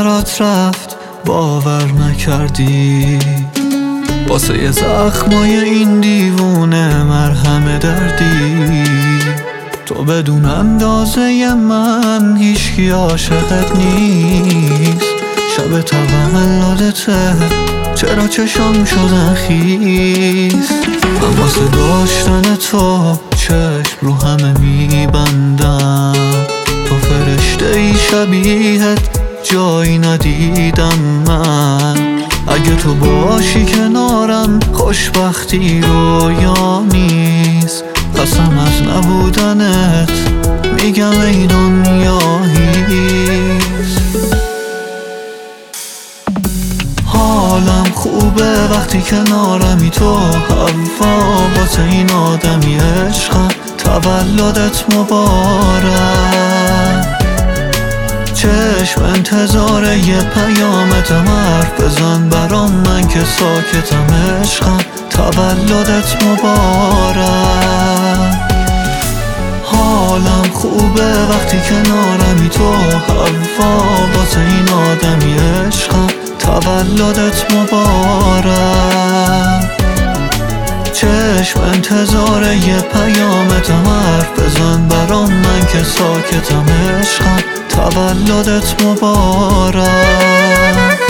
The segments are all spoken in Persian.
برات رفت باور نکردی، واسه زخمای این دیوونه مرهم دردی. تو بدون اندازه من هیچکی عاشقت نیست. شب تولدته چرا چشام شدن خیس؟ من واسه داشتن تو چشم رو همه میبندم. تو فرشته ای شبیهت جایی ندیدم من. اگه تو باشی کنارم خوشبختی رویا نیست. قسم از نبودنت میگم ای دنیا هیست. حالم خوبه وقتی کنارمی تو هوا، واسه این آدمی عشقم تولدت مبارک. چشم انتظار یه پیامتم، حرف بزن برام من که ساکتم عشقم تولدت مبارک. حالم خوبه وقتی کنارمی تو هوا، واسه این آدمی عشقم تولدت مبارک. چشم انتظار یه پیامتم، حرف بزن برام من که ساکتم عشقم تولدت مبارک.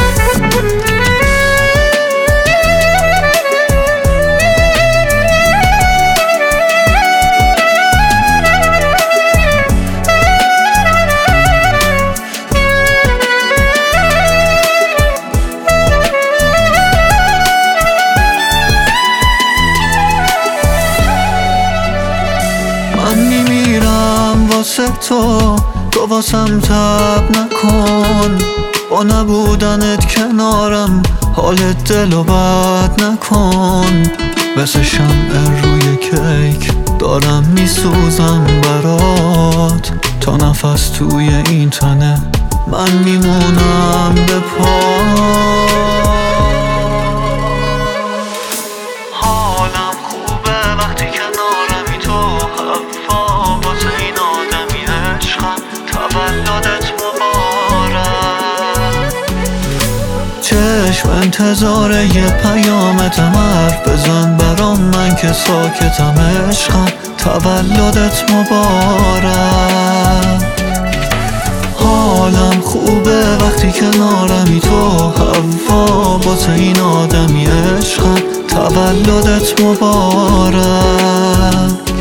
من میمیرم واسه تو واسم تب نکن. با نبودنت کنارم حال دلو بد نکن. مثل شمع روی کیک دارم میسوزم برات. تا نفس توی این تنه من میمونم به پات. حالم خوبه وقتی کنارمی تو هوا، واسه این آدمی عشقم تولدت مبارک. چشم انتظار یه پیامتم، حرف بزن برام من که ساکتم عشقم تولدت مبارک. حالم خوبه وقتی کنارمی تو هوا، واسه این آدمی عشقم تولدت مبارک.